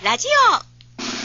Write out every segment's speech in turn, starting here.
ラジオ。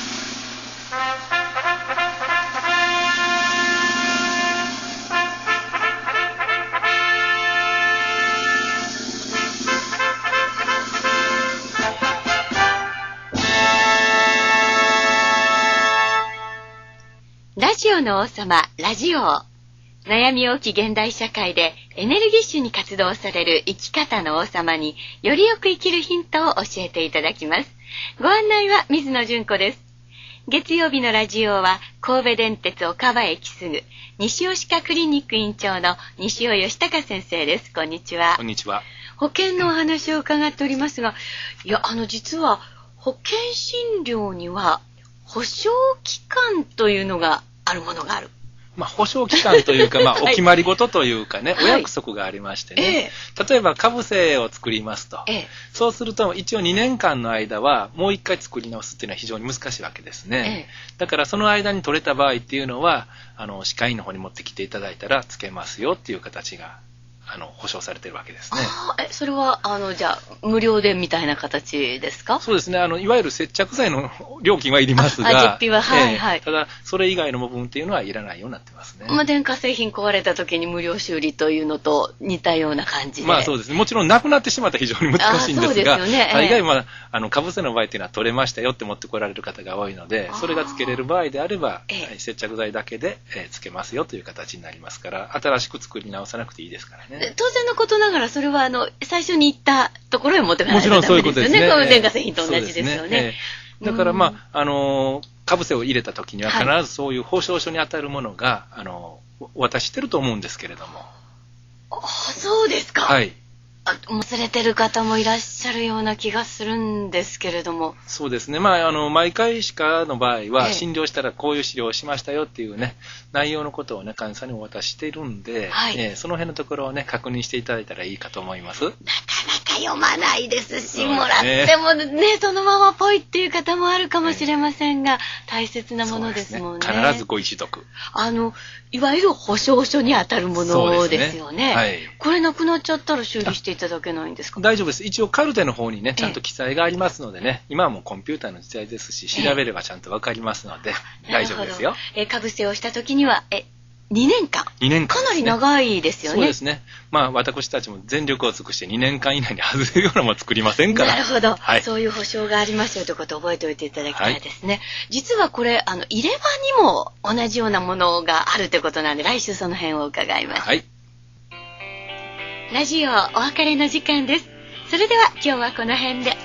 ラジオの王様、ラジオ。悩み多き現代社会でエネルギッシュに活動される生き方の王様によりよく生きるヒントを教えていただきます。ご案内は水野純子です。月曜日のラジオは神戸電鉄岡場駅すぐ西尾歯科クリニック院長の西尾義孝先生です。こんにちは。 こんにちは。 保険のお話を伺っておりますが、実は保険診療には保証期間というのがあるものがある。 保証期間というか、お決まり事というかね、お約束がありましてね。例えば、かぶせを作りますと。そうすると、一応2年間の間は、もう一回作り直すっていうのは非常に難しいわけですね。だから、その間に取れた場合っていうのは、歯科医の方に持ってきていただいたら、つけますよっていう形が、保証されてるわけですね。 それは、じゃあ、無料でみたいな形ですか？ そうですね。いわゆる接着剤の料金はいりますが、 実費は、はい。 ただ、それ以外の部分っていうのはいらないようになってますね。 電化製品壊れた時に無料修理というのと似たような感じで。 そうですね。もちろんなくなってしまったら非常に難しいんですが、 そうですよね。 大概かぶせの場合っていうのは取れましたよって持ってこられる方が多いので、それがつけれる場合であれば、接着剤だけでつけますよという形になりますから、新しく作り直さなくていいですからね。 当然のことながら、それは最初に言ったところへ持ってかないとダメですよね。 もちろんそういうことですね。 この電化製品と同じですよね。 だからかぶせを入れた時には必ずそういう保証書に当たるものが、お渡ししてると思うんですけれども。 そうですか。 はい。 忘れてる方もいらっしゃるような気がするんですけれども。 そうですね。毎回歯科の場合は、診療したらこういう治療をしましたよっていうね、内容のことをね、患者さんにお渡ししているんで、その辺のところをね、確認していただいたらいいかと思います。 なかなか読まないですし、もらってもね、そのままポイっていう方もあるかもしれませんが、大切なものですもんね。 必ずご一読。 いわゆる保証書に当たるものですよね。これなくなっちゃったら修理していただけないんですか？ 大丈夫です。一応カルテの方にね、ちゃんと記載がありますのでね、今はもうコンピューターの時代ですし、調べればちゃんとわかりますので、大丈夫ですよ。 かぶせをした時には、2年間。 2年間。 かなり長いですよね。 そうですね。私たちも全力を尽くして2年間以内に外れるようなもの作りませんから。 なるほど。そういう保証がありますよということを覚えておいていただきたいですね。実はこれ、入れ歯にも同じようなものがあるということなんで、来週その辺を伺います。ラジオお別れの時間です。それでは今日はこの辺で。